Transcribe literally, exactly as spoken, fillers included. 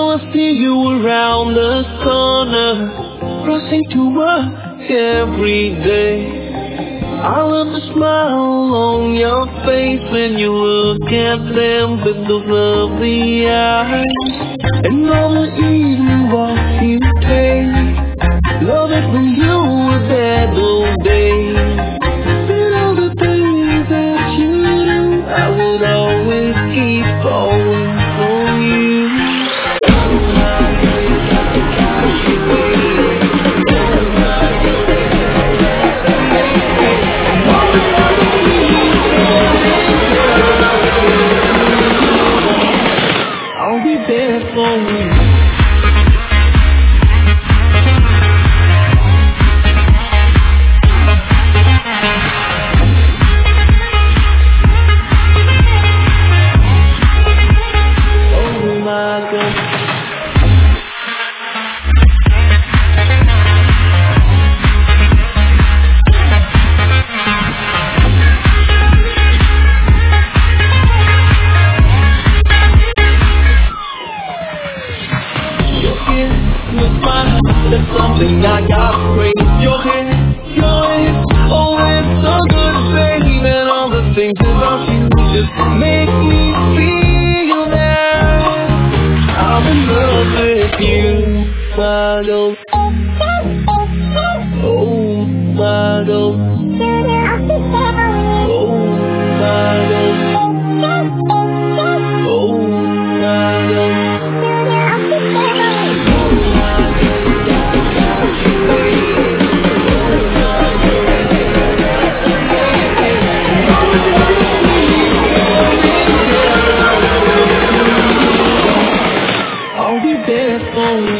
I see you around the corner, crossing to work every day. I love the smile on your face when you look at them with those lovely eyes. And all the evening walks you take, love it when you were there all day. And all the things that you do, I would always keep falling for you. I'll be there for you. Oh my God. That's something I got to praise. Your hair, your hair, oh it's so good, babe. And all the things about you just make me feel that I'm in love with you, my love. Oh, my love. Oh, my love. Oh, my love. I'll be there for you.